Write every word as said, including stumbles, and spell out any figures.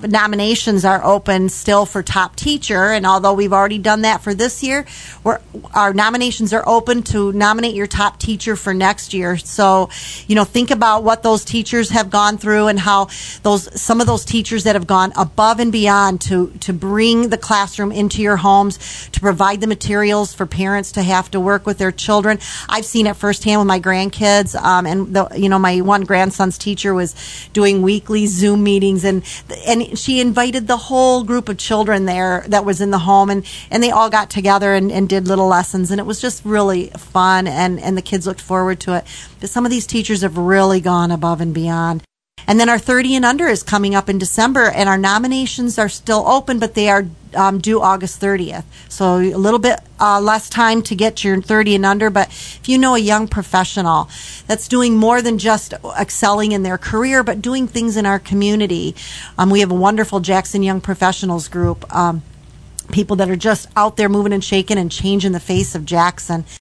nominations are open still for top teacher, and although we've already done that for this year, we're, our nominations are open to nominate your top teacher for next year. So, you know, think about what those teachers have gone through and how those some of those teachers that have gone above and beyond to to bring the classroom into your homes, to provide the materials for parents to have to work with their children. I've seen it firsthand with my grandkids, um, and the, you know, my one grandson's teacher was doing weekly Zoom meetings, and and she invited the whole group of children there that was in the home, and, and they all got together and, and did little lessons, and it was just really fun, and, and the kids looked forward to it. But some of these teachers have really gone above and beyond. And then our thirty and under is coming up in December, and our nominations are still open, but they are um, due August thirtieth. So a little bit uh, less time to get your thirty and under, but if you know a young professional that's doing more than just excelling in their career, but doing things in our community, um, we have a wonderful Jackson Young Professionals group, um, people that are just out there moving and shaking and changing the face of Jackson.